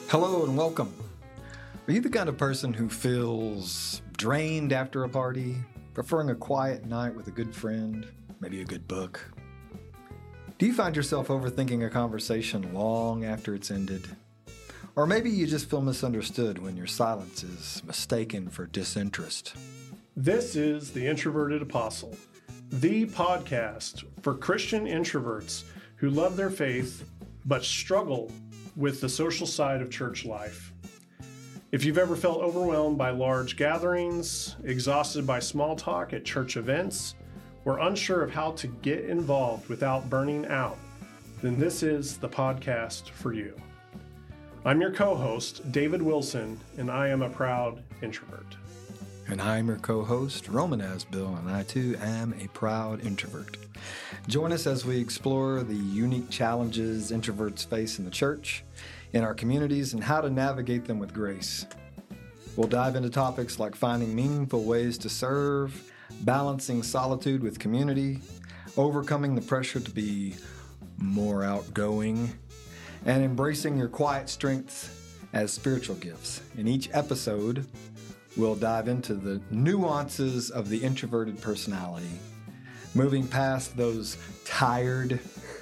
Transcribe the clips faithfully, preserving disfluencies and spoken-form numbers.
Hello and welcome. Are you the kind of person who feels drained after a party, preferring a quiet night with a good friend, maybe a good book? Do you find yourself overthinking a conversation long after it's ended? Or maybe you just feel misunderstood when your silence is mistaken for disinterest. This is The Introverted Apostle, the podcast for Christian introverts who love their faith but struggle with the social side of church life. If you've ever felt overwhelmed by large gatherings, exhausted by small talk at church events, or unsure of how to get involved without burning out, then this is the podcast for you. I'm your co-host, David Wilson, and I am a proud introvert. And I'm your co-host, Roman Asbill, and I too am a proud introvert. Join us as we explore the unique challenges introverts face in the church, in our communities, and how to navigate them with grace. We'll dive into topics like finding meaningful ways to serve, balancing solitude with community, overcoming the pressure to be more outgoing, and embracing your quiet strengths as spiritual gifts. In each episode, we'll dive into the nuances of the introverted personality, moving past those tired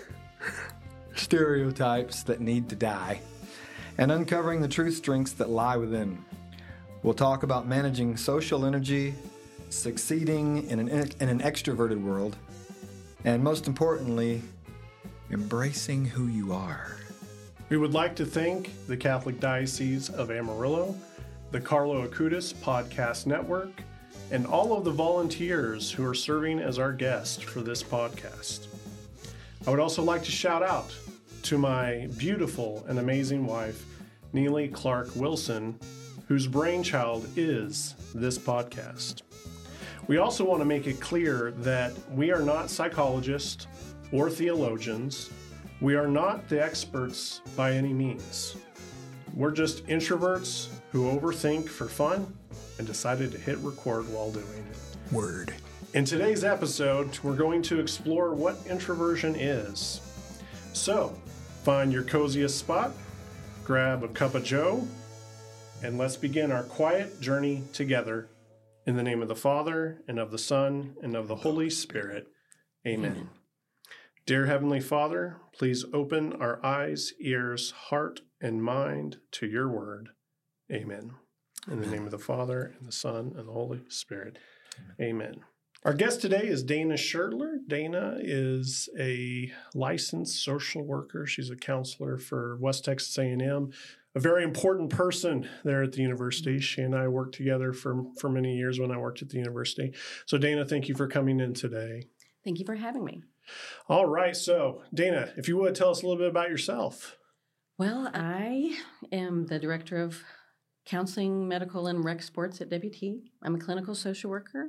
stereotypes that need to die, and uncovering the true strengths that lie within. We'll talk about managing social energy, succeeding in an, in an extroverted world, and most importantly, embracing who you are. We would like to thank the Catholic Diocese of Amarillo, the Carlo Acutis Podcast Network, and all of the volunteers who are serving as our guests for this podcast. I would also like to shout out to my beautiful and amazing wife, Neely Clark Wilson, whose brainchild is this podcast. We also want to make it clear that we are not psychologists or theologians. We are not the experts by any means. We're just introverts who overthink for fun and decided to hit record while doing it. Word. In today's episode, we're going to explore what introversion is. So, find your coziest spot, grab a cup of joe, and let's begin our quiet journey together. In the name of the Father, and of the Son, and of the Holy Spirit. Amen. Amen. Dear Heavenly Father, please open our eyes, ears, heart, and mind to your word. Amen. In the name of the Father, and the Son, and the Holy Spirit. Amen. Amen. Our guest today is Dana Schertler. Dana is a licensed social worker. She's a counselor for West Texas A and M, a very important person there at the university. She and I worked together for, for many years when I worked at the university. So Dana, thank you for coming in today. Thank you for having me. All right. So Dana, if you would tell us a little bit about yourself. Well, I am the director of counseling, medical, and rec sports at W T. I'm a clinical social worker.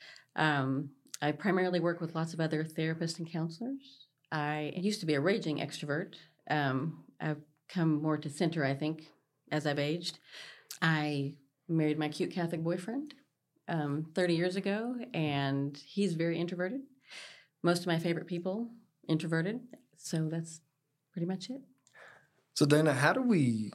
Um, I primarily work with lots of other therapists and counselors. I used to be a raging extrovert. Um, I've come more to center, I think, as I've aged. I married my cute Catholic boyfriend um, thirty years ago, and he's very introverted. Most of my favorite people, introverted. So that's pretty much it. So Dana, how do we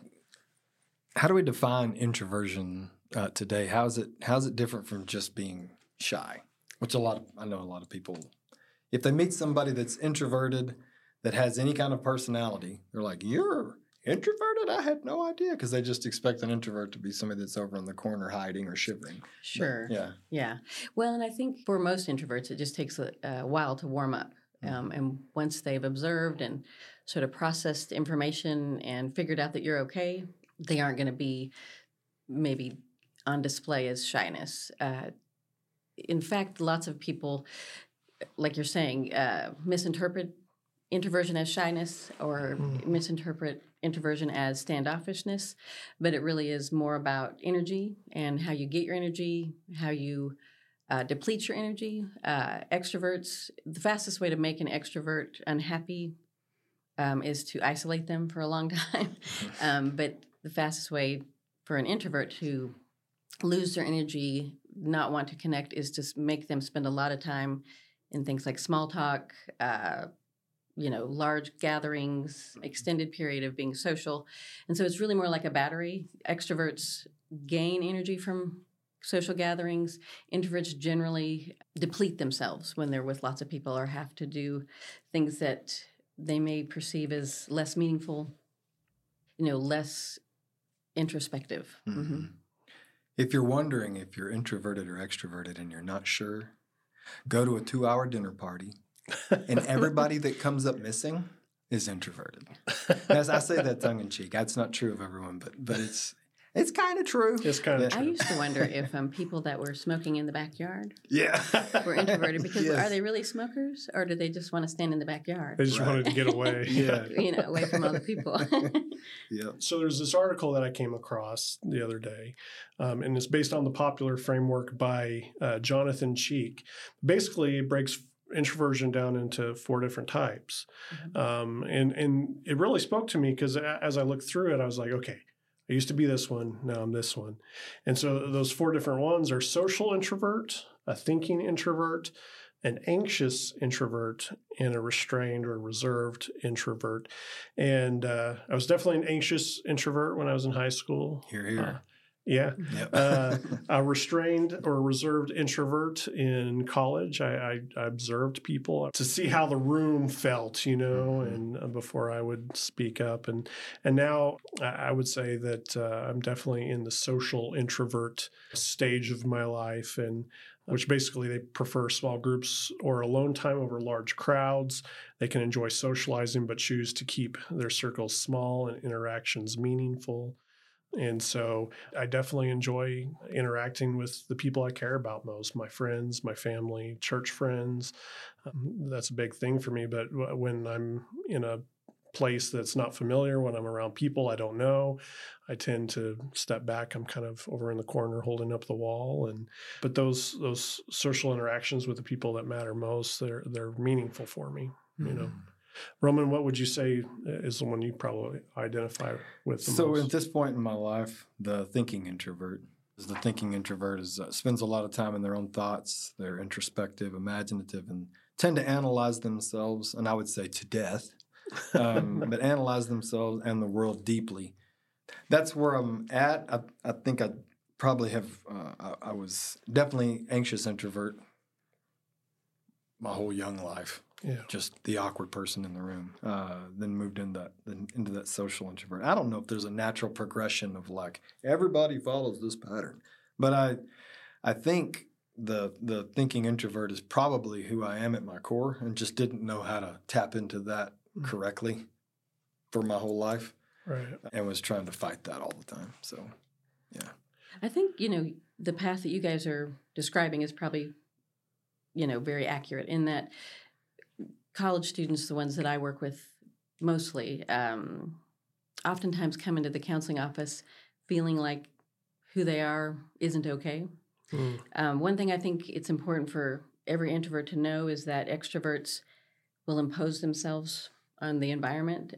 how do we define introversion uh, today? How is it how is it different from just being shy? Which a lot of I know a lot of people, if they meet somebody that's introverted that has any kind of personality, they're like, "You're introverted? I had no idea," because they just expect an introvert to be somebody that's over in the corner hiding or shivering. Sure. But, yeah. Yeah. Well, and I think for most introverts, it just takes a, a while to warm up. Um, and once they've observed and sort of processed information and figured out that you're okay, they aren't going to be maybe on display as shyness. Uh, in fact, lots of people, like you're saying, uh, misinterpret introversion as shyness or mm. misinterpret introversion as standoffishness, but it really is more about energy and how you get your energy, how you uh, deplete your energy. Uh, extroverts, the fastest way to make an extrovert unhappy um, is to isolate them for a long time, um, but the fastest way for an introvert to lose their energy, not want to connect, is to make them spend a lot of time in things like small talk, uh, you know, large gatherings, extended period of being social. And so it's really more like a battery. Extroverts gain energy from social gatherings. Introverts generally deplete themselves when they're with lots of people or have to do things that they may perceive as less meaningful, you know, less introspective. Mm-hmm. Mm-hmm. If you're wondering if you're introverted or extroverted and you're not sure, go to a two-hour dinner party, and everybody that comes up missing is introverted. As I say that tongue-in-cheek. That's not true of everyone, but but it's it's kind of true. It's kind of Yeah. I true. used to wonder if um, people that were smoking in the backyard Yeah. were introverted because Yes. are they really smokers or do they just want to stand in the backyard? They just Right. wanted to get away. Yeah. You know, away from other people. Yep. So there's this article that I came across the other day, um, and it's based on the popular framework by uh, Jonathan Cheek. Basically, it breaks introversion down into four different types, Mhm. um, and and it really spoke to me because as I looked through it, I was like, okay, I used to be this one, now I'm this one, and so those four different ones are social introvert, a thinking introvert, an anxious introvert, and a restrained or reserved introvert. And uh, I was definitely an anxious introvert when I was in high school. Here, here. Uh, yeah. Yep. Uh, a restrained or reserved introvert in college. I, I, I observed people to see how the room felt, you know, Mhm. and uh, before I would speak up. And and now I I would say that uh, I'm definitely in the social introvert stage of my life, and which basically they prefer small groups or alone time over large crowds. They can enjoy socializing, but choose to keep their circles small and interactions meaningful. And so I definitely enjoy interacting with the people I care about most, my friends, my family, church friends. Um, that's a big thing for me. But w- when I'm in a place that's not familiar, when I'm around people I don't know, I tend to step back. I'm kind of over in the corner holding up the wall. And but those those social interactions with the people that matter most, they're they're meaningful for me, you know. Roman, what would you say is the one you probably identify with the So most? at this point in my life, the thinking introvert is the thinking introvert is uh, spends a lot of time in their own thoughts. They're introspective, imaginative, and tend to analyze themselves, and I would say to death, um, but analyze themselves and the world deeply. That's where I'm at. I, I think I probably have. Uh, I, I was definitely anxious introvert my whole young life. Yeah. Just the awkward person in the room. Uh, then moved into that then into that social introvert. I don't know if there's a natural progression of like everybody follows this pattern, but I I think the the thinking introvert is probably who I am at my core, and just didn't know how to tap into that Mm. correctly for my whole life, Right. and was trying to fight that all the time. So yeah. I think, you know, the path that you guys are describing is probably, you know, very accurate in that college students, the ones that I work with mostly, um, oftentimes come into the counseling office feeling like who they are isn't okay. Mm. Um, one thing I think it's important for every introvert to know is that extroverts will impose themselves on the environment.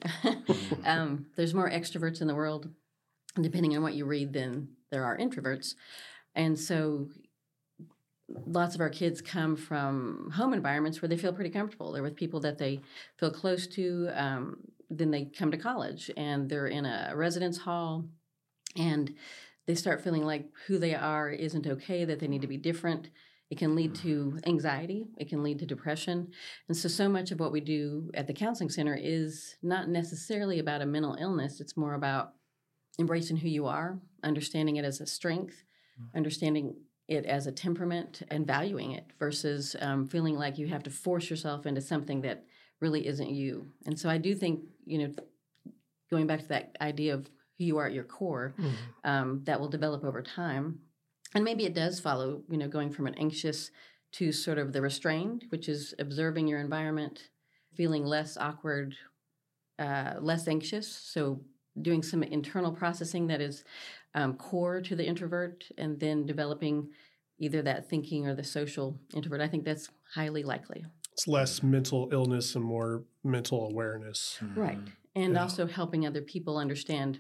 um, there's more extroverts in the world, depending on what you read, than there are introverts. And so lots of our kids come from home environments where they feel pretty comfortable. They're with people that they feel close to. Um, then they come to college and they're in a residence hall and they start feeling like who they are isn't okay, that they need to be different. It can lead to anxiety. It can lead to depression. And so, so much of what we do at the counseling center is not necessarily about a mental illness. It's more about embracing who you are, understanding it as a strength, understanding it as a temperament, and valuing it versus um, feeling like you have to force yourself into something that really isn't you. And so I do think, you know, going back to that idea of who you are at your core, Mm. um, that will develop over time. And maybe it does follow, you know, going from an anxious to sort of the restrained, which is observing your environment, feeling less awkward, uh, less anxious. So doing some internal processing that is um, core to the introvert, and then developing either that thinking or the social introvert. I think that's highly likely. It's less mental illness and more mental awareness. Right. And Yeah. also helping other people understand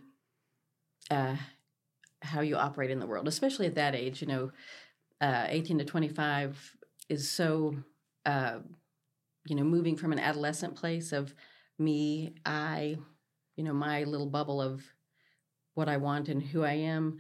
uh, how you operate in the world, especially at that age. You know, uh, eighteen to twenty-five is so uh, you know, moving from an adolescent place of me, I, you know, my little bubble of what I want and who I am,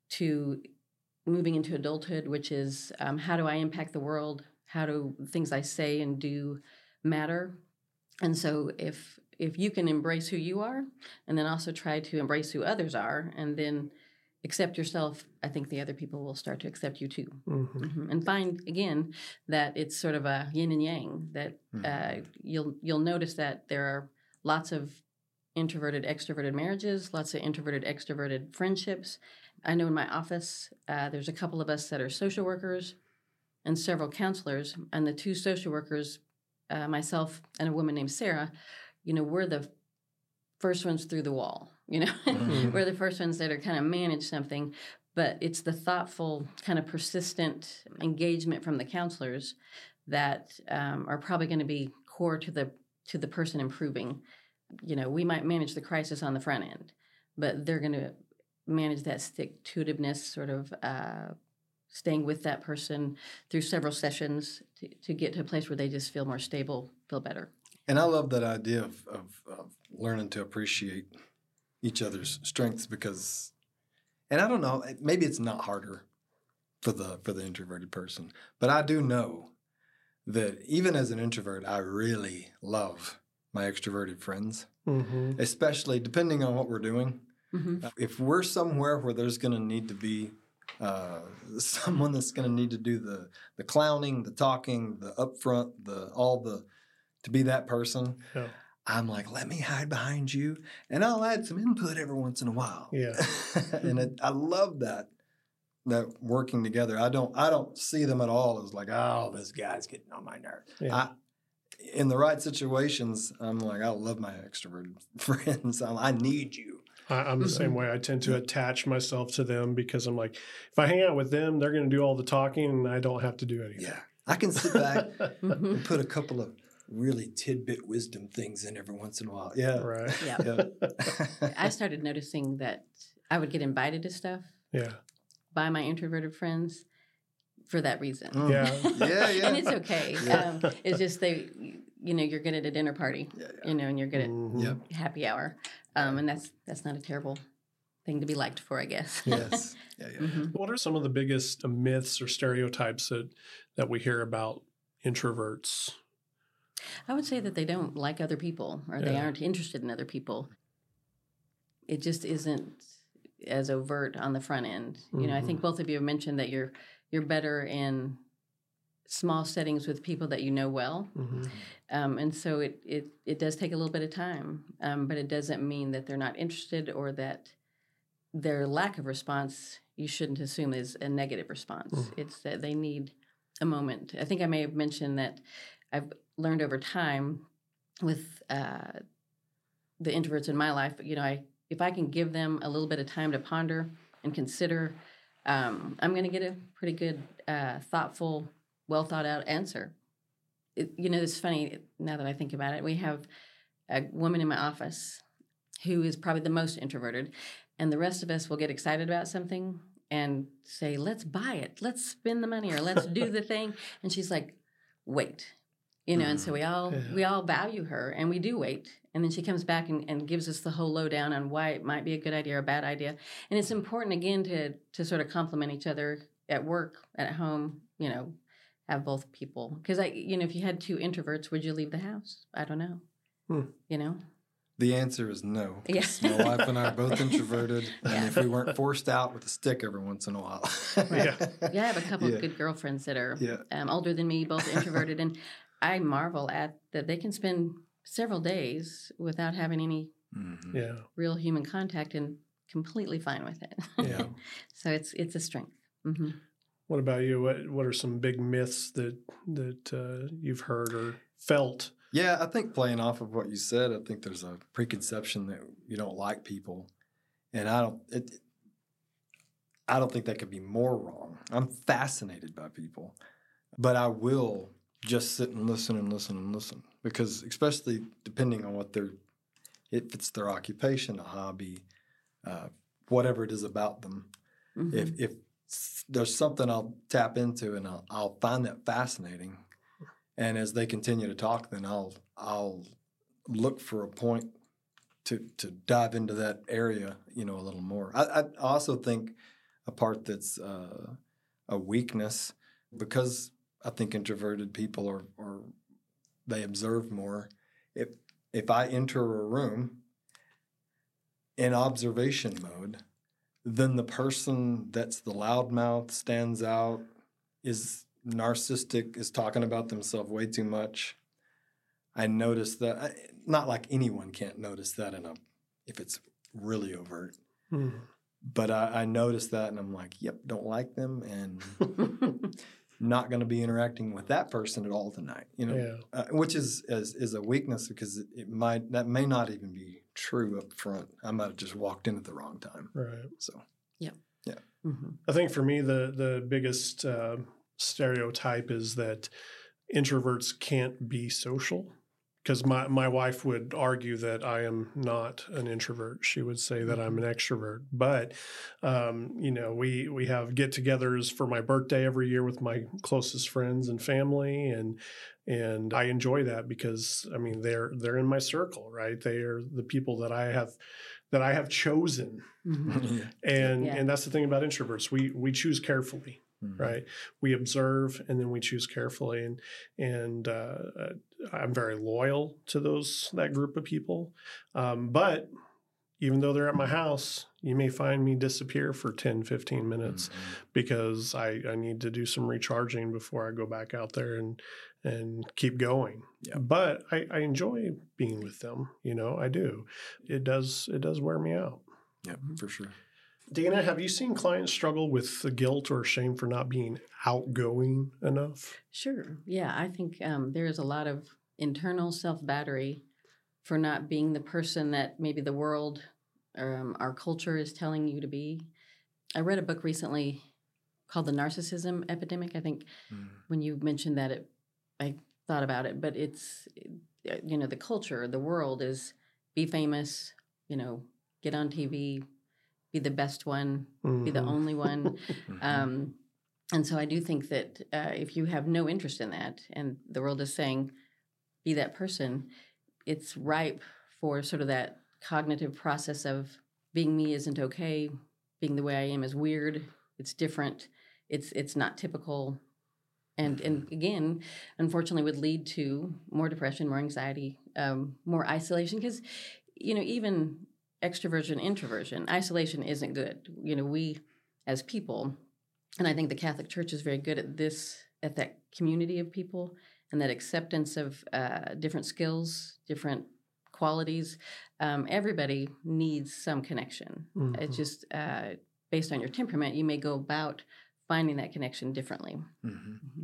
to moving into adulthood, which is um, how do I impact the world? How do things I say and do matter? And so if if you can embrace who you are and then also try to embrace who others are and then accept yourself, I think the other people will start to accept you too. Mm-hmm. Mm-hmm. And find, again, that it's sort of a yin and yang, that uh, you'll you'll notice that there are lots of introverted, extroverted marriages, lots of introverted, extroverted friendships. I know in my office, uh, there's a couple of us that are social workers and several counselors, and the two social workers, uh, myself and a woman named Sarah, you know, we're the first ones through the wall, you know. Mm-hmm. We're the first ones that are kind of manage something, but it's the thoughtful, kind of persistent engagement from the counselors that um, are probably going to be core to the to the person improving. You know, we might manage the crisis on the front end, but they're going to manage that stick-to-itiveness, sort of uh, staying with that person through several sessions to, to get to a place where they just feel more stable, feel better. And I love that idea of, of, of learning to appreciate each other's strengths because, and I don't know, maybe it's not harder for the for the introverted person, but I do know that even as an introvert, I really love my extroverted friends, Mm-hmm. especially depending on what we're doing. Mm-hmm. If we're somewhere where there's going to need to be uh, someone that's going to need to do the the clowning, the talking, the upfront, the all the to be that person, Yeah. I'm like, let me hide behind you, and I'll add some input every once in a while. Yeah. And it, I love that that working together. I don't I don't see them at all as like, oh, this guy's getting on my nerves. Yeah. I, in the right situations, I'm like, I love my extroverted friends. I'm, I need you. I, I'm the same way. I tend to attach myself to them because I'm like, if I hang out with them, they're going to do all the talking and I don't have to do anything. Yeah. I can sit back Mm-hmm. and put a couple of really tidbit wisdom things in every once in a while. Yeah. Right. Yeah. Yeah. I started noticing that I would get invited to stuff Yeah. by my introverted friends for that reason. Mm. Yeah. Yeah, yeah. And it's okay. Yeah. Um, it's just they, you know, you're good at a dinner party, Yeah, yeah. you know, and you're good at Mhm. Yep. happy hour. Um, and that's that's not a terrible thing to be liked for, I guess. Yes. Yeah, yeah. Mhm. What are some of the biggest myths or stereotypes that, that we hear about introverts? I would say that they don't like other people or they Yeah. aren't interested in other people. It just isn't as overt on the front end. You know, I think both of you have mentioned that you're you're better in small settings with people that you know well. Mm-hmm. Um, and so it, it, it does take a little bit of time, um, but it doesn't mean that they're not interested or that their lack of response, you shouldn't assume is a negative response. Mm. It's that they need a moment. I think I may have mentioned that I've learned over time with uh, the introverts in my life, you know, I if I can give them a little bit of time to ponder and consider, um, I'm going to get a pretty good, uh, thoughtful, well thought out answer. It, you know, it's funny now that I think about it. We have a woman in my office who is probably the most introverted, and the rest of us will get excited about something and say, let's buy it, let's spend the money, or let's do the thing. And she's like, wait. You know, and so we all Yeah. we all value her, and we do wait. And then she comes back and, and gives us the whole lowdown on why it might be a good idea or a bad idea. And it's important, again, to to sort of complement each other at work, at home, you know, have both people. Because, I, you know, if you had two introverts, would you leave the house? I don't know. Hmm. You know? The answer is no. Yeah. 'Cause My wife and I are both introverted, Yeah. and if we weren't forced out with a stick every once in a while. Yeah. Yeah, I have a couple Yeah. of good girlfriends that are Yeah. um, older than me, both introverted. And I marvel at that they can spend several days without having any Mhm. Yeah. real human contact and completely fine with it. Yeah. So it's it's a strength. hmm What about you? What What are some big myths that that uh, you've heard or felt? Yeah, I think playing off of what you said, I think there's a preconception that you don't like people, and I don't. It, I don't think that could be more wrong. I'm fascinated by people, but I will just sit and listen and listen and listen because, especially depending on what their, if it's their occupation, a hobby, uh, whatever it is about them, hmm if if s- there's something I'll tap into and I'll, I'll find that fascinating. And as they continue to talk, then I'll I'll look for a point to to dive into that area, you know, a little more. I, I also think a part that's uh, a weakness, because I think introverted people are, are they observe more. If if I enter a room in observation mode, then the person that's the loudmouth stands out, is narcissistic, is talking about themselves way too much. I notice that, not like anyone can't notice that in a, if it's really overt, Mm. but I, I notice that and I'm like, yep, don't like them and not going to be interacting with that person at all tonight, you know, Yeah. uh, which is, is is a weakness because it, it might, that may not even be true up front. I might have just walked in at the wrong time. Right. So, Mm-hmm. I think for me, the the biggest uh, stereotype is that introverts can't be social. Because my, my wife would argue that I am not an introvert. She would say that I'm an extrovert. But, um, you know, we, we have get-togethers for my birthday every year with my closest friends and family, and and I enjoy that because, I mean, they're they're in my circle, right? They are the people that I have that I have chosen, Mm-hmm. and Yeah. and that's the thing about introverts. We we choose carefully. Mhm. Right. We observe and then we choose carefully. And, and, uh, I'm very loyal to those, that group of people. Um, but even though they're at my house, you may find me disappear for ten, fifteen minutes Mhm. because I, I need to do some recharging before I go back out there and, and keep going. Yeah. But I, I enjoy being with them. You know, I do. It does, it does wear me out. Yeah, for sure. Dana, have you seen clients struggle with the guilt or shame for not being outgoing enough? Sure. Yeah, I think um, there is a lot of internal self-battery for not being the person that maybe the world or um, our culture is telling you to be. I read a book recently called The Narcissism Epidemic. I think Mm. when you mentioned that, it, I thought about it, but it's, you know, the culture, the world is be famous, you know, get on T V, be the best one, be the Mhm. only one. Mhm. Um, and so I do think that uh, if you have no interest in that and the world is saying, be that person, it's ripe for sort of that cognitive process of being me isn't okay, being the way I am is weird, it's different, it's it's not typical. And, and again, unfortunately, would lead to more depression, more anxiety, um, more isolation. Because, you know, even extroversion, introversion, isolation isn't good. You know, we as people, and I think the Catholic Church is very good at this, at that community of people and that acceptance of uh, different skills, different qualities. Um, everybody needs some connection. Mhm. It's just uh, based on your temperament, you may go about finding that connection differently. Mhm. Mm-hmm.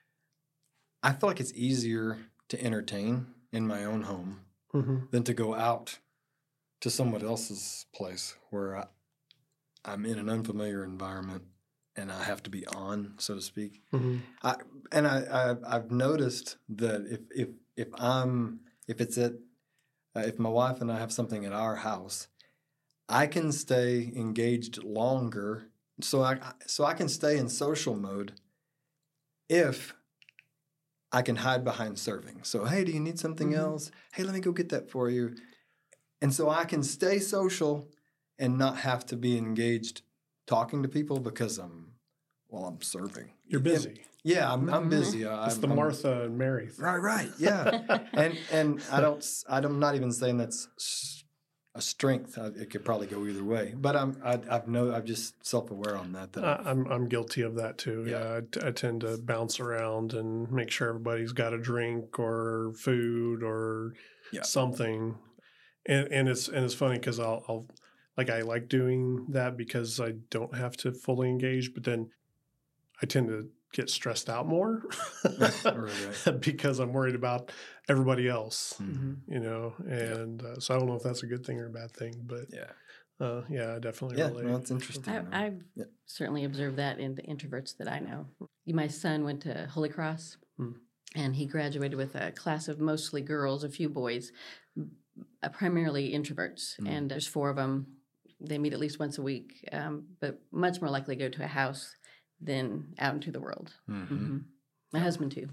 I feel like it's easier to entertain in my own home Mhm. than to go out to someone else's place where I, I'm in an unfamiliar environment and I have to be on, so to speak. Mhm. I, and I, I, I've noticed that if if if I'm if it's at uh, if my wife and I have something at our house, I can stay engaged longer. So I so I can stay in social mode if I can hide behind serving. So hey, do you need something Mhm. else? Hey, let me go get that for you. And so I can stay social and not have to be engaged talking to people because I'm, well, I'm serving. You're busy. Yeah, I'm, I'm Mhm. busy. I, It's the I'm, Martha and Mary thing. Right, right. Yeah. and and I don't, s- I'm not even saying that's s- a strength. I, it could probably go either way. But I'm, I, I've no, I'm just self-aware on that. that Uh, I've- I'm I'm guilty of that too. Yeah. Yeah, I, t- I tend to bounce around and make sure everybody's got a drink or food or Yeah. something. And and it's and it's funny because I'll I'll like I like doing that because I don't have to fully engage, but then I tend to get stressed out more right. because I'm worried about everybody else. Mhm. You know, and uh, so I don't know if that's a good thing or a bad thing, but Yeah. uh, yeah, I definitely Yeah. relate. No, that's interesting. I, man. I've Yeah. certainly observed that in the introverts that I know. My son went to Holy Cross, Hmm. and he graduated with a class of mostly girls, a few boys, uh, primarily introverts. Hmm. And there's four of them. They meet at least once a week, um, but much more likely to go to a house than out into the world. Mhm. hmm My husband too.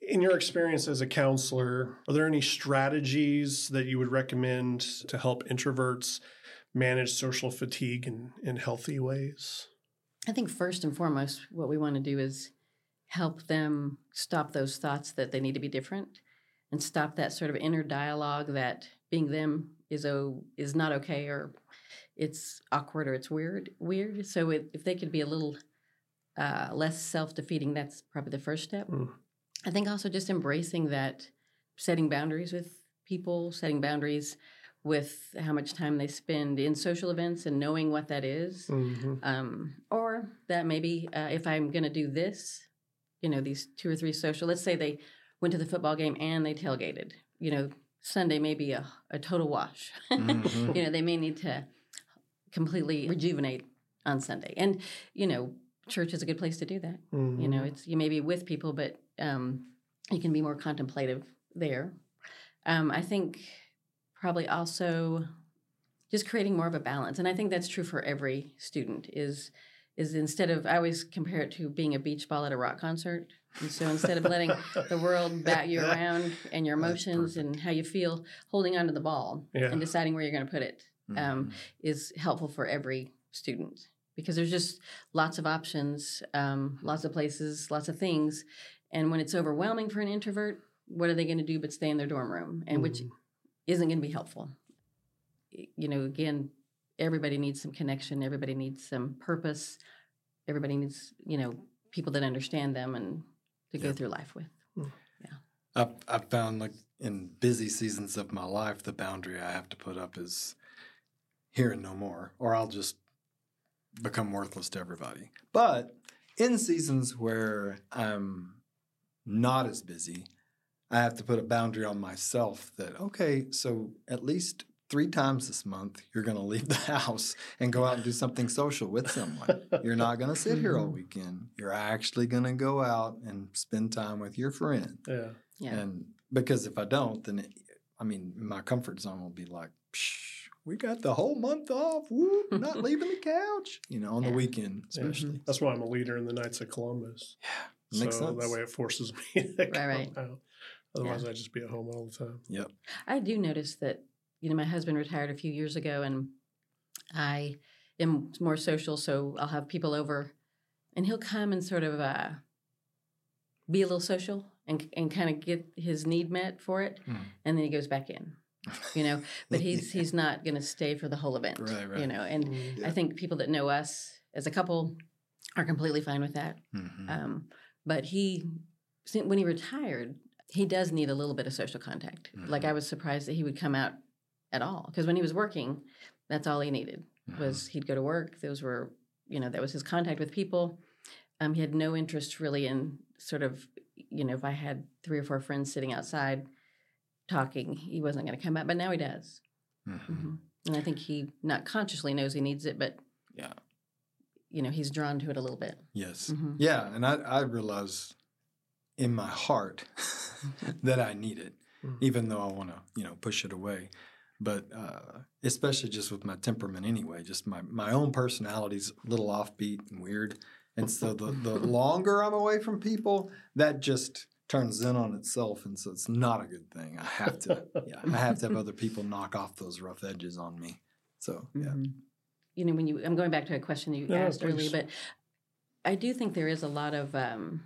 In your experience as a counselor, are there any strategies that you would recommend to help introverts manage social fatigue in, in healthy ways? I think first and foremost, what we want to do is help them stop those thoughts that they need to be different and stop that sort of inner dialogue that being them is oh, is not okay, or it's awkward, or it's weird. Weird. So it, if they could be a little uh, less self-defeating, that's probably the first step. Mm. I think also just embracing that, setting boundaries with people, setting boundaries with how much time they spend in social events and knowing what that is. Mm-hmm. Um, or that maybe uh, if I'm going to do this, you know, these two or three social, let's say they went to the football game and they tailgated, you know, Sunday may be a, a total wash. Mm-hmm. You know, they may need to completely rejuvenate on Sunday. And, you know, church is a good place to do that. Mm-hmm. You know, it's you may be with people, but um, you can be more contemplative there. Um, I think probably also just creating more of a balance. And I think that's true for every student is is instead of, I always compare it to being a beach ball at a rock concert. And so instead of letting the world bat you around and your emotions and how you feel, holding onto the ball Yeah. and deciding where you're going to put it um, Mm-hmm. is helpful for every student. Because there's just lots of options, um, lots of places, lots of things. And when it's overwhelming for an introvert, what are they going to do but stay in their dorm room? And which Mhm. isn't going to be helpful. You know, again, everybody needs some connection. Everybody needs some purpose. Everybody needs, you know, people that understand them and to go Yep. through life with. I've, I've found, like, in busy seasons of my life, the boundary I have to put up is here and no more, or I'll just become worthless to everybody. But in seasons where I'm not as busy, I have to put a boundary on myself that, okay, so at least three times this month, you're going to leave the house and go out and do something social with someone. You're not going to sit here all weekend. You're actually going to go out and spend time with your friend. Yeah. Yeah. And because if I don't, then, it, I mean, my comfort zone will be like, Psh, we got the whole month off. Woo, not leaving the couch, you know, on Yeah. the weekend, especially. Yeah. That's why I'm a leader in the Knights of Columbus. Yeah, makes so sense. that way it forces me to come right. out. Otherwise, I'd just be at home all the time. Yep. I do notice that, you know, my husband retired a few years ago and I am more social, so I'll have people over and he'll come and sort of uh, be a little social and and kind of get his need met for it. Mm. And then he goes back in, you know, but he's he's not going to stay for the whole event, Right, right. you know, and Mm. I think people that know us as a couple are completely fine with that. Mhm. Um, but he, sin- when he retired, he does need a little bit of social contact. Like I was surprised that he would come out at all because when he was working, that's all he needed was he'd go to work. Those were, you know, that was his contact with people. Um, he had no interest really in sort of, you know, if I had three or four friends sitting outside talking, he wasn't going to come out. But now he does, Mhm. hmm and I think he not consciously knows he needs it, but Yeah. you know, he's drawn to it a little bit. Yes. Mhm. Yeah. And I, I realize in my heart that I need it, Mhm. even though I want to, you know, push it away. But uh, especially just with my temperament anyway, just my, my own personality's a little offbeat and weird. And so the, the longer I'm away from people, that just turns in on itself. And so it's not a good thing. I have to, yeah, I have to have other people knock off those rough edges on me. So, yeah. Mhm. You know, when you, I'm going back to a question you No, no, asked earlier, please. but I do think there is a lot of um,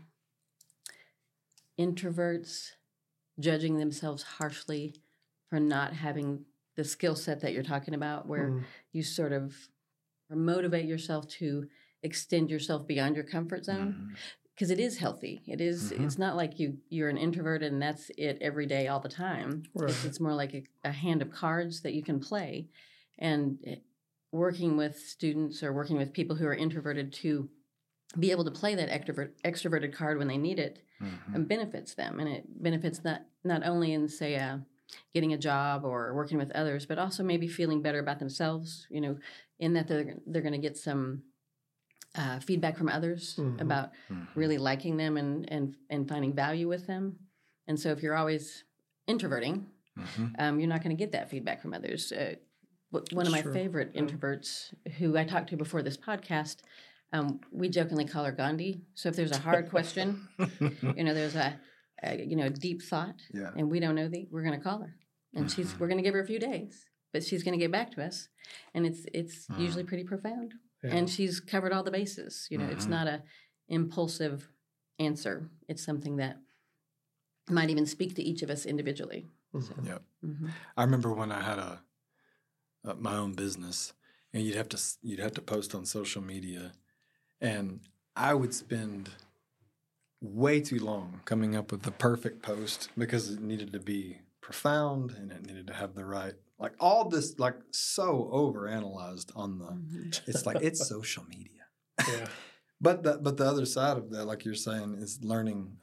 introverts judging themselves harshly for not having the skill set that you're talking about, where Mm. you sort of motivate yourself to extend yourself beyond your comfort zone. Mhm. Because it is healthy. It is, Mhm. It's not like you, you're an introvert and that's it every day, all the time. It's, Right. it's more like a, a hand of cards that you can play. And it- working with students or working with people who are introverted to be able to play that extrovert, extroverted card when they need it Mhm. and benefits them. And it benefits not, not only in, say, uh, getting a job or working with others, but also maybe feeling better about themselves, you know, in that they're, they're going to get some uh, feedback from others Mhm. about Mhm. really liking them and, and, and finding value with them. And so if you're always introverting, Mhm. um, you're not going to get that feedback from others. Uh, w- one of my Sure. favorite Yeah. introverts who I talked to before this podcast, um, we jokingly call her Gandhi. So if there's a hard question, you know, there's a, uh, you know, deep thought, Yeah. and we don't know the, we're going to call her, and she's Mhm. we're going to give her a few days, but she's going to get back to us, and it's it's Mm. usually pretty profound, Yeah. and she's covered all the bases. You know, it's Mhm. not a impulsive answer. It's something that might even speak to each of us individually. So, Mhm. Yep. mhm. I remember when I had a, a my own business, and you'd have to s- you'd have to post on social media, and I would spend way too long coming up with the perfect post because it needed to be profound and it needed to have the right, like all this, like so overanalyzed on the. Mhm. It's like it's social media. Yeah. But the but the other side of that, like you're saying, is learning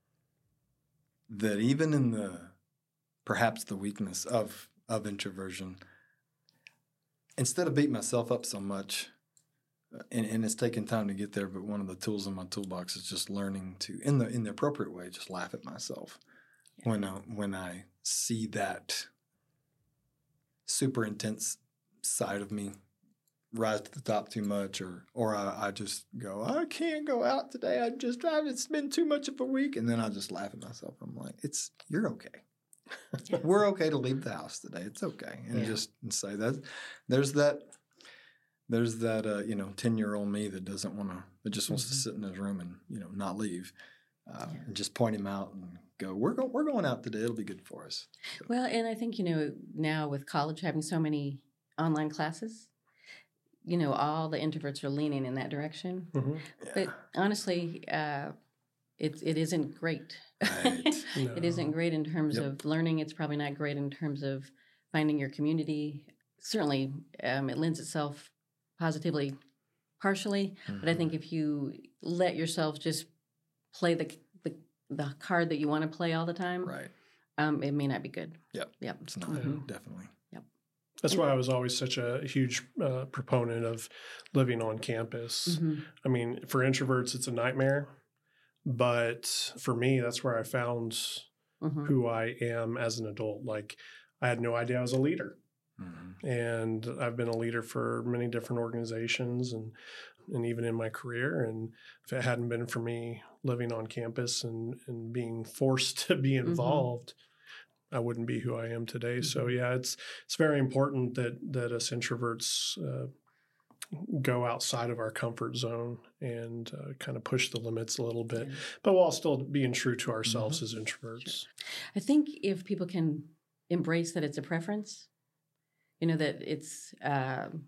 that even in the perhaps the weakness of of introversion, instead of beating myself up so much, uh, and, and it's taken time to get there, but one of the tools in my toolbox is just learning to, in the in the appropriate way, just laugh at myself Yeah. when I, when I see that super intense side of me rise to the top too much, or or I, I just go, I can't go out today. I just I, it's been too much of a week, and then I just laugh at myself. I'm like, it's you're okay. Yeah. We're okay to leave the house today. It's okay, and Yeah. just say that there's that there's that uh, you know ten year old me that doesn't want to that just wants to Mhm. sit in his room and you know not leave, uh, Yeah. and just point him out and go, we're go- we're going out today. It'll be good for us. Well, and I think, you know, now with college having so many online classes, you know, all the introverts are leaning in that direction. Mhm. But honestly, uh, it, it isn't great. Right. It isn't No. great in terms Yep. of learning. It's probably not great in terms of finding your community. Certainly, um, it lends itself positively, partially. But I think if you let yourself just play the the, the card that you want to play all the time, right. um, it may not be good. Yep. Yep. It's not Mhm. definitely. That's why I was always such a huge uh, proponent of living on campus. Mhm. I mean, for introverts, it's a nightmare. But for me, that's where I found Mhm. who I am as an adult. Like, I had no idea I was a leader. Mm-hmm. And I've been a leader for many different organizations and and even in my career. And if it hadn't been for me living on campus and, and being forced to be involved, I wouldn't be who I am today. So yeah, it's it's very important that that us introverts uh, go outside of our comfort zone and uh, kind of push the limits a little bit, Yeah. but while still being true to ourselves as introverts. I think if people can embrace that it's a preference, you know, that it's, um,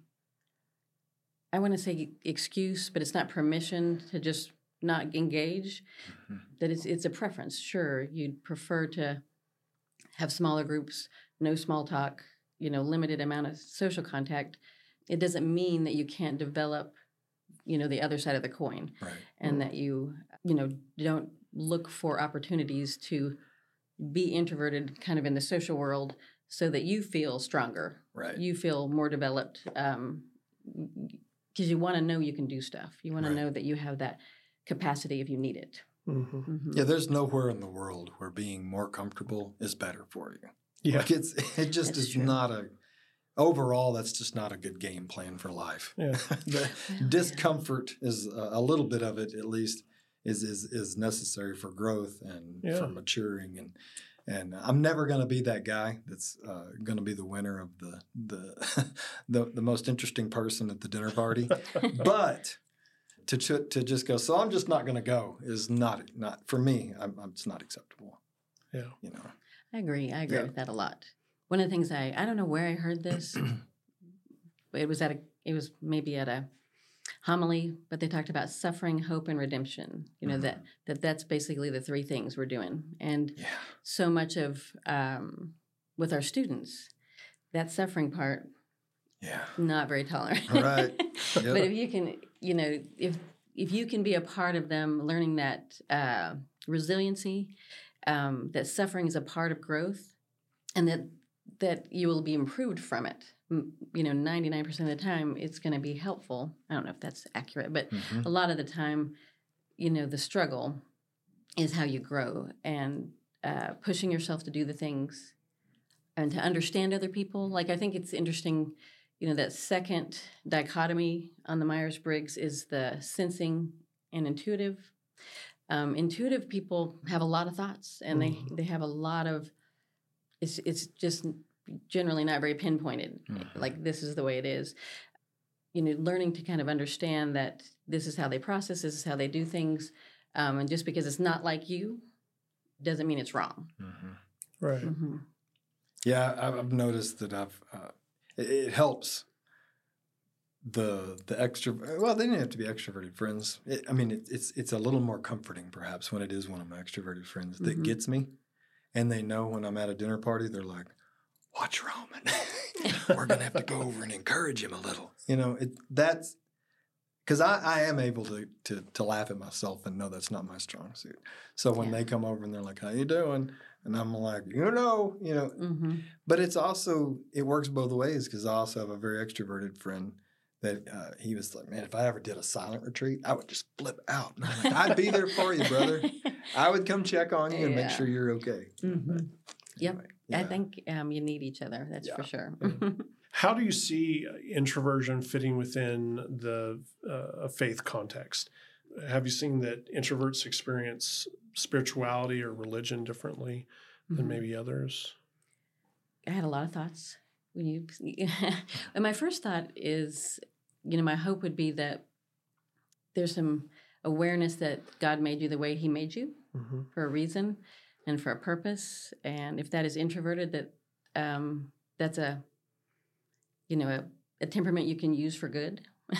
I want to say excuse, but it's not permission to just not engage, Mhm. that it's, it's a preference. Sure, you'd prefer to have smaller groups, no small talk, you know, limited amount of social contact. It doesn't mean that you can't develop, you know, the other side of the coin, Right. and that you, you know, don't look for opportunities to be introverted kind of in the social world so that you feel stronger, Right. you feel more developed, um, because you want to know you can do stuff. You want Right. to know that you have that capacity if you need it. Mm-hmm. Mhm. Yeah, there's nowhere in the world where being more comfortable is better for you. Yeah. Like it's it just That's is true. not a overall that's just not a good game plan for life. Yeah. The Well, yeah. discomfort is a, a little bit of it at least is is is necessary for growth and Yeah. for maturing and and I'm never going to be that guy that's uh, going to be the winner of the the, the the most interesting person at the dinner party. But to ch- to just go, so I'm just not going to go is not not for me. I'm, I'm, it's not acceptable. Yeah. You know. I agree. I agree Yeah. with that a lot. One of the things I I don't know where I heard this. But it was at a it was maybe at a homily, but they talked about suffering, hope, and redemption. You know, that that that's basically the three things we're doing. And Yeah. so much of um, with our students, that suffering part, Yeah. not very tolerant. Right. But Yep. if you can, you know, if if you can be a part of them learning that uh, resiliency, um, that suffering is a part of growth, and that that you will be improved from it. M- You know, ninety-nine percent of the time, it's going to be helpful. I don't know if that's accurate, but Mhm. a lot of the time, you know, the struggle is how you grow, and uh, pushing yourself to do the things and to understand other people. Like, I think it's interesting, you know, that second dichotomy on the Myers-Briggs is the sensing and intuitive. Um, intuitive people have a lot of thoughts, and Mm-hmm. they, they have a lot of, it's, it's just generally not very pinpointed, Mhm. like this is the way it is. You know, learning to kind of understand that this is how they process, this is how they do things, um, and just because it's not like you doesn't mean it's wrong. Mhm. Right. Mm-hmm. Yeah, I've I've noticed that I've uh, it, it helps the the extra. Well, they didn't have to be extroverted friends. It, I mean, it, it's it's a little more comforting perhaps when it is one of my extroverted friends that Mhm. gets me, and they know when I'm at a dinner party, they're like, "Watch Roman. We're gonna have to go over and encourage him a little." You know, it that's because I, I am able to, to to laugh at myself and know that's not my strong suit. So when Yeah. they come over and they're like, "How you doing?" and I'm like, "You know, you know." Mm-hmm. But it's also it works both ways because I also have a very extroverted friend that uh, he was like, "Man, if I ever did a silent retreat, I would just flip out. And I'm like, I'd be there for you, brother. I would come check on you and make Yeah. sure you're okay." Mm-hmm. Yep. Anyway, I yeah. think um, you need each other. That's Yeah. for sure. How do you see introversion fitting within the uh, faith context? Have you seen that introverts experience spirituality or religion differently than Mhm. maybe others? I had a lot of thoughts when you. And my first thought is, you know, my hope would be that there's some awareness that God made you the way He made you Mm-hmm. for a reason and for a purpose. And if that is introverted, that um, that's a, you know, a, a temperament you can use for good.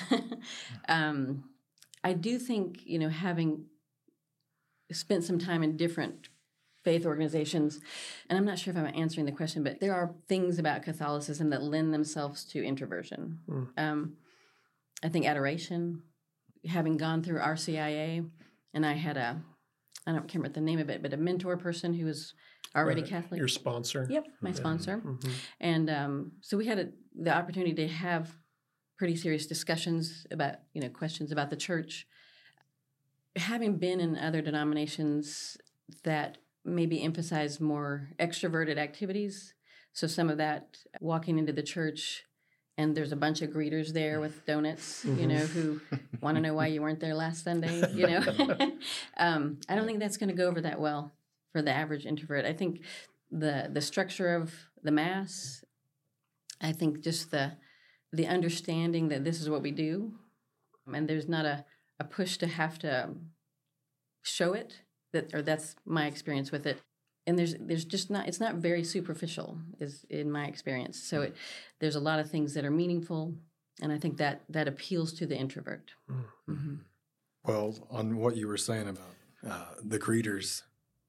um, I do think, you know, having spent some time in different faith organizations, and I'm not sure if I'm answering the question, but there are things about Catholicism that lend themselves to introversion. Mm. Um, I think adoration, having gone through R C I A, and I had a, I don't remember the name of it, but a mentor person who was already Right. Catholic. Your sponsor? Yep, my Yeah. sponsor. Mm-hmm. And um, so we had a, the opportunity to have pretty serious discussions about, you know, questions about the church. Having been in other denominations that maybe emphasize more extroverted activities, so some of that walking into the church and there's a bunch of greeters there with donuts, you Mhm. know, who want to know why you weren't there last Sunday, you know. um, I don't think that's going to go over that well for the average introvert. I think the the structure of the Mass, I think just the the understanding that this is what we do, and there's not a, a push to have to show it, that or that's my experience with it. And there's there's just not it's not very superficial, is in my experience. So it, there's a lot of things that are meaningful, and I think that that appeals to the introvert. Mm. Mm-hmm. Well, on what you were saying about uh, the greeters,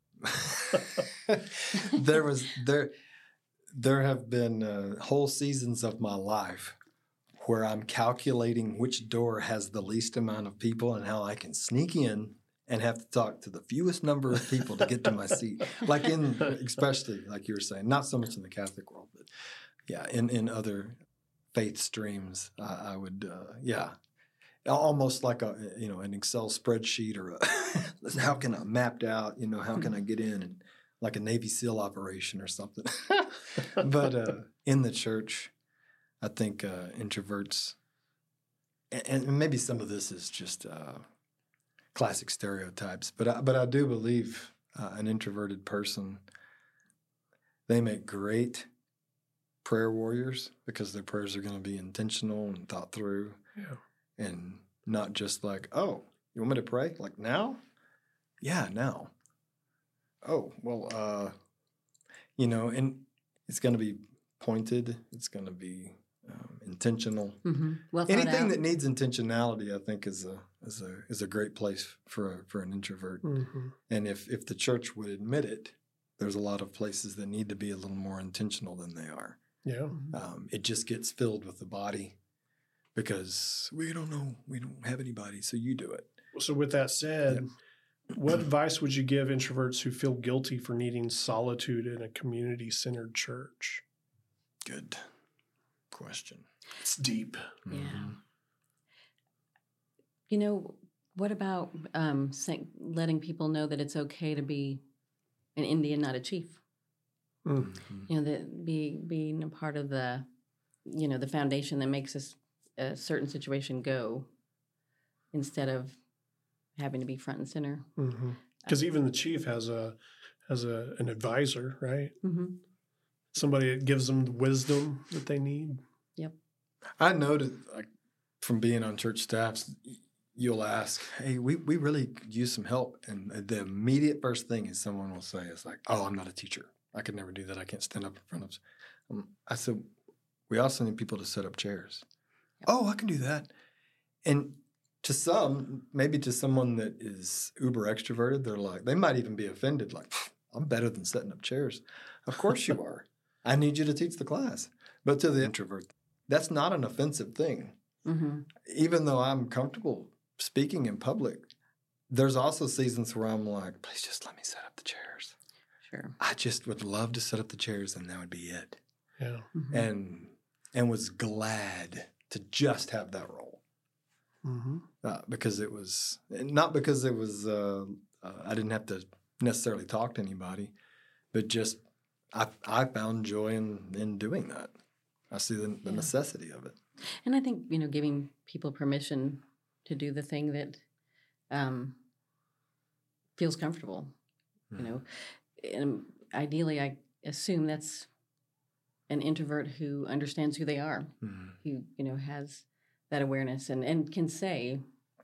there was there there have been uh, whole seasons of my life where I'm calculating which door has the least amount of people and how I can sneak in and have to talk to the fewest number of people to get to my seat. Like in, especially like you were saying, not so much in the Catholic world, but yeah, in, in other faith streams, I, I would, uh, yeah, almost like a, you know, an Excel spreadsheet or a, how can I mapped out, you know, how can I get in and like a Navy SEAL operation or something. But uh, in the church, I think uh, introverts, and, and maybe some of this is just uh, classic stereotypes, but I, but I do believe uh, an introverted person, they make great prayer warriors because their prayers are going to be intentional and thought through, Yeah. and not just like, oh, you want me to pray? Like now? Yeah, now. Oh, well, uh, you know, and it's going to be pointed. It's going to be um, intentional. Mm-hmm. Well thought Anything out. that needs intentionality, I think, is a is a is a great place for a, for an introvert. Mm-hmm. And if if the church would admit it, there's a lot of places that need to be a little more intentional than they are. Yeah. Mhm. Um, it just gets filled with the body because we don't know, we don't have anybody, so you do it. So with that said, what advice would you give introverts who feel guilty for needing solitude in a community-centered church? Good question. It's deep. Yeah. Mhm. You know, what about um, saying, letting people know that it's okay to be an Indian, not a chief? Mm. Mhm. You know, that be being a part of the, you know, the foundation that makes us a certain situation go, instead of having to be front and center. Because even the chief has a has a an advisor, right? Mm-hmm. Somebody that gives them the wisdom that they need. Yep. I noted, like, from being on church staffs, you'll ask, hey, we, we really could use some help. And the immediate first thing is someone will say is like, oh, I'm not a teacher. I could never do that. I can't stand up in front of um, I said, we also need people to set up chairs. Yep. Oh, I can do that. And to some, maybe to someone that is uber extroverted, they're like, they might even be offended, like, I'm better than setting up chairs. Of course you are. I need you to teach the class. But to the introvert, that's not an offensive thing. Mm-hmm. Even though I'm comfortable speaking in public, there's also seasons where I'm like, please just let me set up the chairs. Sure. I just would love to set up the chairs and that would be it. Yeah. Mm-hmm. And and was glad to just have that role. Mm-hmm. Uh, because it was, not because it was, uh, uh, I didn't have to necessarily talk to anybody, but just I I found joy in, in doing that. I see the, the yeah. necessity of it. And I think, you know, giving people permission to do the thing that um, feels comfortable, mm-hmm. you know. And ideally, I assume that's an introvert who understands who they are, mm-hmm. who, you know, has that awareness and, and can say,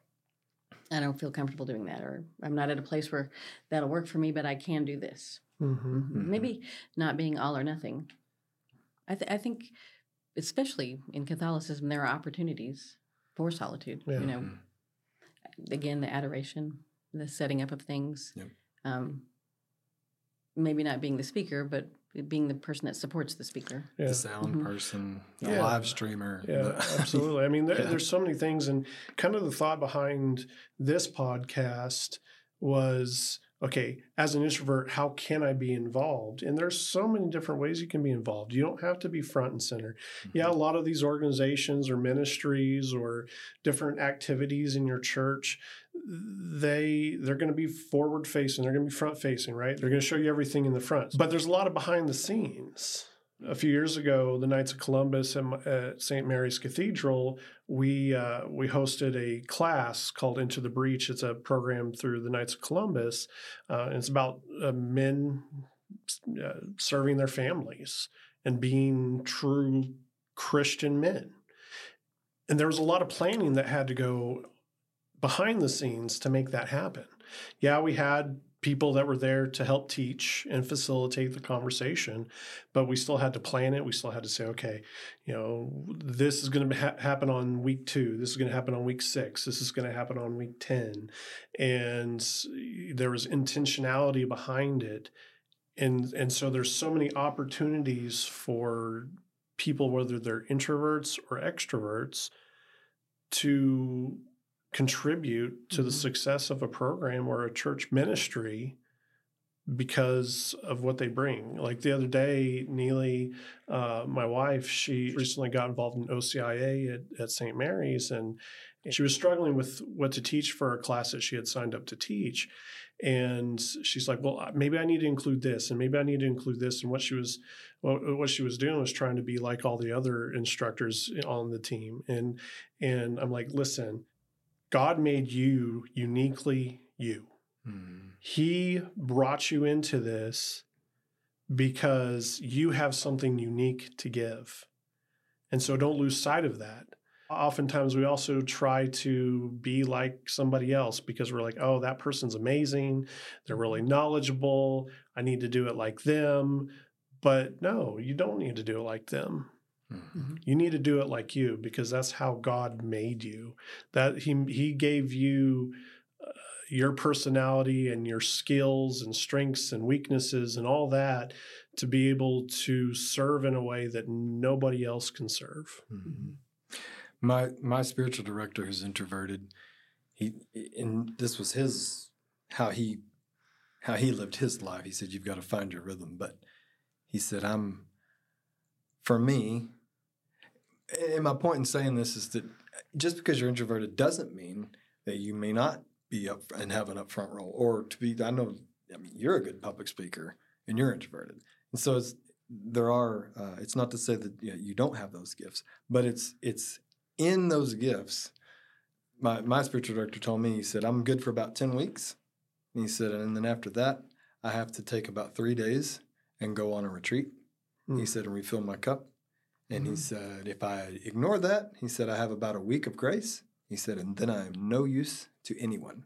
I don't feel comfortable doing that, or I'm not at a place where that'll work for me, but I can do this. Mm-hmm. Mm-hmm. Maybe not being all or nothing. I, th- I think, especially in Catholicism, there are opportunities for solitude. Yeah. You know, mm-hmm. again, the adoration, the setting up of things. Yep. Um, maybe not being the speaker, but being the person that supports the speaker. Yeah. The sound mm-hmm. person, the yeah. live streamer. Yeah, the absolutely. I mean, there, yeah. there's so many things. And kind of the thought behind this podcast was, okay, as an introvert, how can I be involved? And there's so many different ways you can be involved. You don't have to be front and center. Mm-hmm. Yeah, a lot of these organizations or ministries or different activities in your church, they, they're going to be forward facing. They're going to be front facing, right? They're going to show you everything in the front. But there's a lot of behind the scenes. A few years ago, the Knights of Columbus at Saint Mary's Cathedral, we uh, we hosted a class called Into the Breach. It's a program through the Knights of Columbus, uh, and it's about uh, men uh, serving their families and being true Christian men. And there was a lot of planning that had to go behind the scenes to make that happen. Yeah, we had people that were there to help teach and facilitate the conversation, but we still had to plan it. We still had to say, okay, you know, this is going to ha- happen on week two. This is going to happen on week six. This is going to happen on week ten. And there was intentionality behind it. And, and so there's so many opportunities for people, whether they're introverts or extroverts, to contribute to mm-hmm. the success of a program or a church ministry because of what they bring. Like the other day, Neely, uh, my wife, she recently got involved in O C I A at, at Saint Mary's, and she was struggling with what to teach for a class that she had signed up to teach. And she's like, well, maybe I need to include this, and maybe I need to include this. And what she was, well, what she was doing was trying to be like all the other instructors on the team. And, and I'm like, listen, God made you uniquely you. Mm. He brought you into this because you have something unique to give. And so don't lose sight of that. Oftentimes we also try to be like somebody else because we're like, oh, that person's amazing. They're really knowledgeable. I need to do it like them. But no, you don't need to do it like them. Mm-hmm. You need to do it like you, because that's how God made you. That he he gave you uh, your personality and your skills and strengths and weaknesses and all that to be able to serve in a way that nobody else can serve. Mm-hmm. My my spiritual director who's introverted, he and this was his how he how he lived his life. He said, you've got to find your rhythm. But he said, I'm for me. And my point in saying this is that just because you're introverted doesn't mean that you may not be up and have an upfront role, or to be. I know, I mean, you're a good public speaker and you're introverted, and so it's there are. Uh, it's not to say that you know, you don't have those gifts, but it's it's in those gifts. my, my spiritual director told me, he said, I'm good for about ten weeks. And he said, and then after that, I have to take about three days and go on a retreat. Mm. He said, and refill my cup. And mm. he said, if I ignore that, he said, I have about a week of grace. He said, and then I am no use to anyone.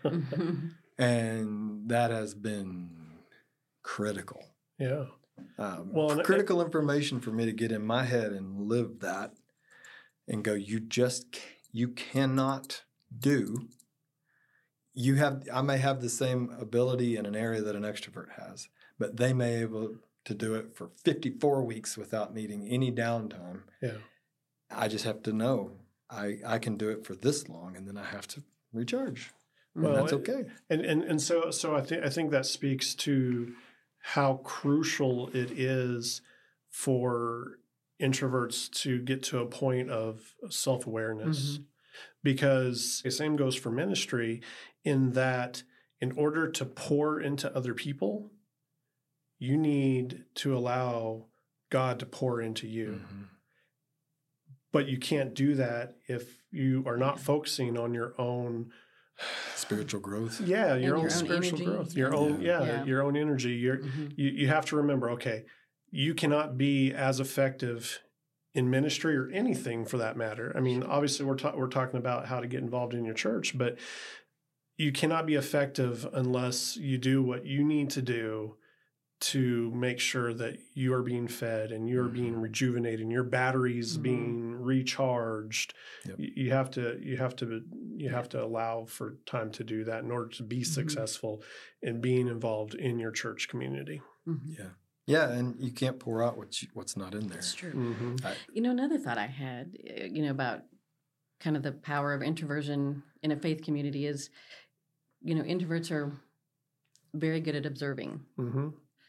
And that has been critical. Yeah. Um, well, critical it, information for me to get in my head and live that and go, you just, you cannot do. You have, I may have the same ability in an area that an extrovert has, but they may be able to do it for fifty-four weeks without needing any downtime. Yeah. I just have to know I, I can do it for this long, and then I have to recharge. Well, and that's okay. And, and and so so I think I think that speaks to how crucial it is for introverts to get to a point of self-awareness. Mm-hmm. Because the same goes for ministry, in that in order to pour into other people, you need to allow God to pour into you. Mm-hmm. But you can't do that if you are not focusing on your own spiritual growth. Yeah, your, own, your own spiritual energy. growth, your yeah. own yeah, yeah, your own energy. You're, mm-hmm. you you have to remember, okay, you cannot be as effective in ministry or anything for that matter. I mean, obviously we're ta- we're talking about how to get involved in your church, but you cannot be effective unless you do what you need to do to make sure that you are being fed and you're mm-hmm. being rejuvenated and your batteries mm-hmm. being recharged. Yep. You, you have to you have to you have to allow for time to do that in order to be mm-hmm. successful in being involved in your church community. Mm-hmm. Yeah. Yeah, and you can't pour out what you, what's not in there. That's true. Mm-hmm. I, you know, another thought I had, you know, about kind of the power of introversion in a faith community is, you know, introverts are very good at observing. Mm-hmm.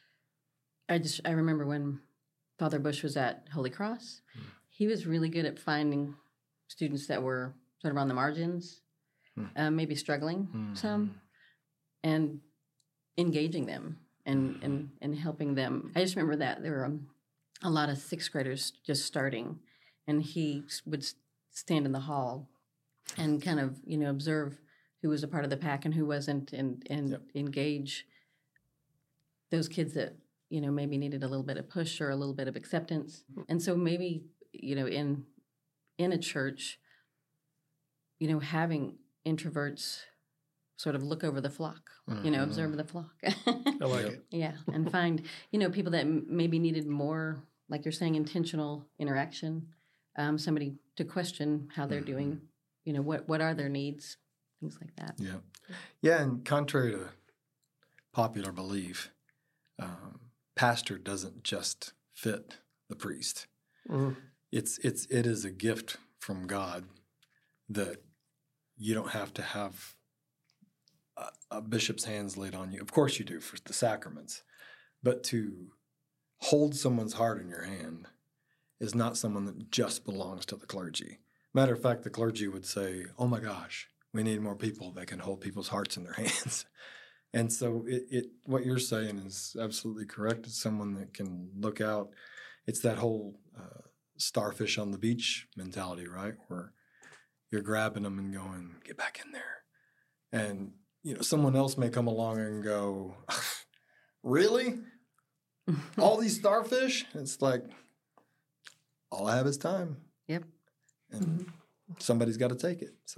I just I remember when Father Bush was at Holy Cross, mm. he was really good at finding students that were sort of on the margins, mm. uh, maybe struggling mm-hmm. some, and engaging them. And, and and helping them. I just remember that there were um, a lot of sixth graders just starting, and he would stand in the hall and kind of, you know, observe who was a part of the pack and who wasn't, and and yep. engage those kids that, you know, maybe needed a little bit of push or a little bit of acceptance. And so maybe, you know, in in a church, you know, having introverts sort of look over the flock, mm-hmm. you know, observe the flock. I like it. Yeah, and find, you know, people that m- maybe needed more, like you're saying, intentional interaction, um, somebody to question how they're mm-hmm. doing, you know, what, what are their needs, things like that. Yeah. Yeah, and contrary to popular belief, um, pastor doesn't just fit the priest. Mm-hmm. It's it's it is a gift from God that you don't have to have a bishop's hands laid on you. Of course you do for the sacraments, but to hold someone's heart in your hand is not someone that just belongs to the clergy. Matter of fact, the clergy would say, oh my gosh, we need more people that can hold people's hearts in their hands. And so it, it what you're saying is absolutely correct. It's someone that can look out. It's that whole uh, starfish on the beach mentality, right? Where you're grabbing them and going, get back in there. And you know, someone else may come along and go, really? All these starfish? It's like, all I have is time. Yep. And mm-hmm. somebody's got to take it. So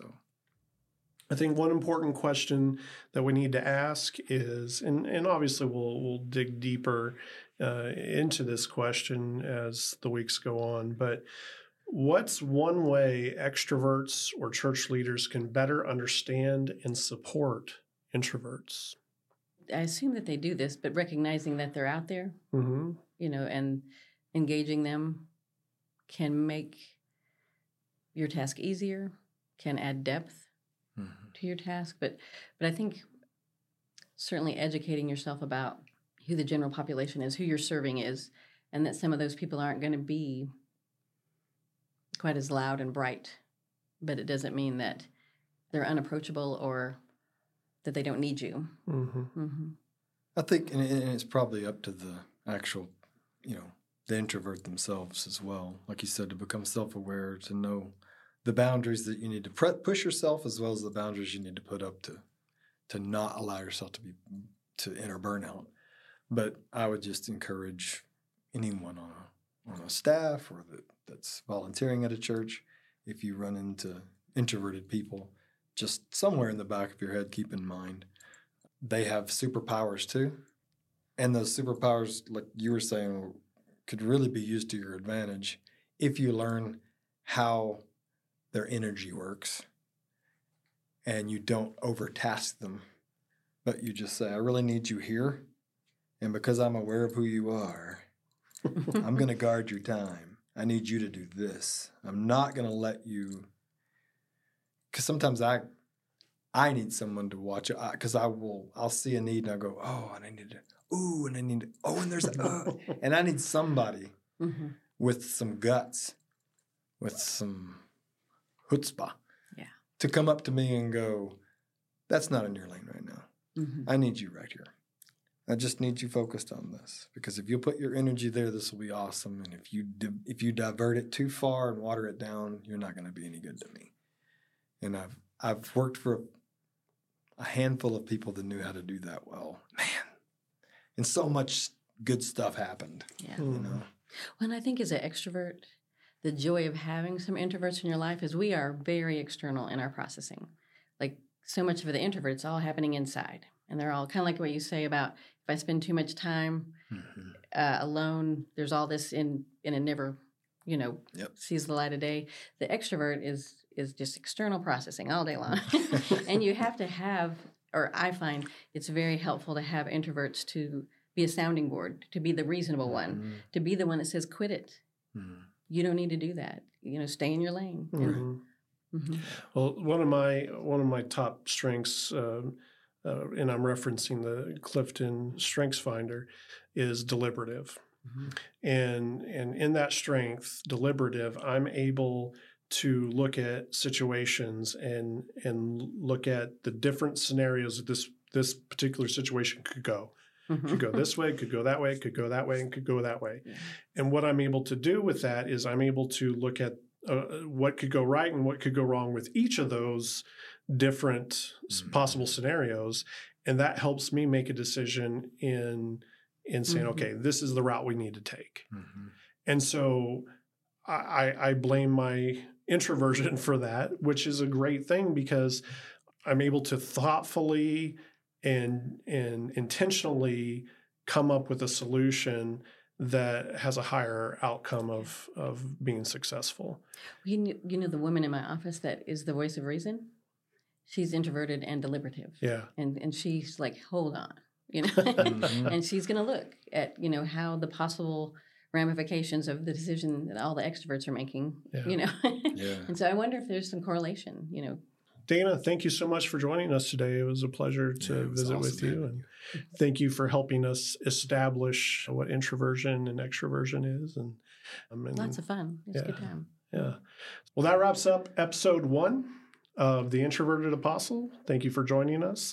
I think one important question that we need to ask is, and, and obviously we'll we'll dig deeper uh, into this question as the weeks go on, but what's one way extroverts or church leaders can better understand and support introverts? I assume that they do this, but recognizing that they're out there, mm-hmm. you know, and engaging them can make your task easier, can add depth mm-hmm. to your task. But, but I think certainly educating yourself about who the general population is, who you're serving is, and that some of those people aren't going to be quite as loud and bright, but it doesn't mean that they're unapproachable or that they don't need you. Mm-hmm. Mm-hmm. I think, and it's probably up to the actual, you know, the introvert themselves as well. Like you said, to become self-aware, to know the boundaries that you need to pre- push yourself, as well as the boundaries you need to put up to to not allow yourself to be to enter burnout. But I would just encourage anyone on a on a staff or that, that's volunteering at a church, if you run into introverted people, just somewhere in the back of your head, keep in mind they have superpowers too. And those superpowers, like you were saying, could really be used to your advantage if you learn how their energy works and you don't overtask them, but you just say, I really need you here. And because I'm aware of who you are, I'm going to guard your time. I need you to do this. I'm not going to let you, because sometimes I I need someone to watch it, because I will, I'll see a need and I go, oh, and I need to, ooh, and I need to, oh, and there's a, uh, and I need somebody mm-hmm. with some guts, with some chutzpah, yeah, to come up to me and go, that's not in your lane right now. Mm-hmm. I need you right here. I just need you focused on this, because if you put your energy there, this will be awesome. And if you di- if you divert it too far and water it down, you're not going to be any good to me. And I've I've worked for a handful of people that knew how to do that well, man. And so much good stuff happened. Yeah, you know. Well, and I think as an extrovert, the joy of having some introverts in your life is we are very external in our processing. Like so much of the introverts all happening inside. And they're all kind of like what you say about if I spend too much time mm-hmm. uh, alone, there's all this in, and it never, you know, yep. sees the light of day. The extrovert is is just external processing all day long. And you have to have, or I find it's very helpful to have introverts to be a sounding board, to be the reasonable one, mm-hmm. to be the one that says, quit it. Mm-hmm. You don't need to do that. You know, stay in your lane. Mm-hmm. Mm-hmm. Well, one of my one of my top strengths, uh, uh, and I'm referencing the Clifton Strengths Finder, is deliberative. Mm-hmm. And and in that strength, deliberative, I'm able to look at situations and and look at the different scenarios that this this particular situation could go. Mm-hmm. Could go this way, could go that way, could go that way, and could go that way. Yeah. And what I'm able to do with that is I'm able to look at uh, what could go right and what could go wrong with each of those different mm-hmm. possible scenarios. And that helps me make a decision in in saying, mm-hmm. okay, this is the route we need to take. Mm-hmm. And so I, I blame my introversion for that, which is a great thing because I'm able to thoughtfully and and intentionally come up with a solution that has a higher outcome of of being successful. You know, you know the woman in my office that is the voice of reason? She's introverted and deliberative. Yeah. And and she's like, hold on, you know, mm-hmm. and she's going to look at, you know, how the possible ramifications of the decision that all the extroverts are making, yeah. you know. yeah. And so I wonder if there's some correlation, you know. Dana, thank you so much for joining us today. It was a pleasure to yeah, visit awesome, with you. Man. And thank you for helping us establish what introversion and extroversion is. And, um, and lots of fun. It's yeah, a good time. Yeah. Well, that wraps up episode one of The Introverted Apostle. Thank you for joining us.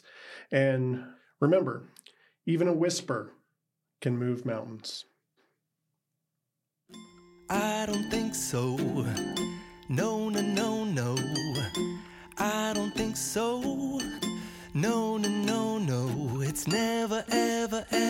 And remember, even a whisper can move mountains. I don't think so. No, no, no, no. I don't think so. No, no, no, no. It's never, ever, ever.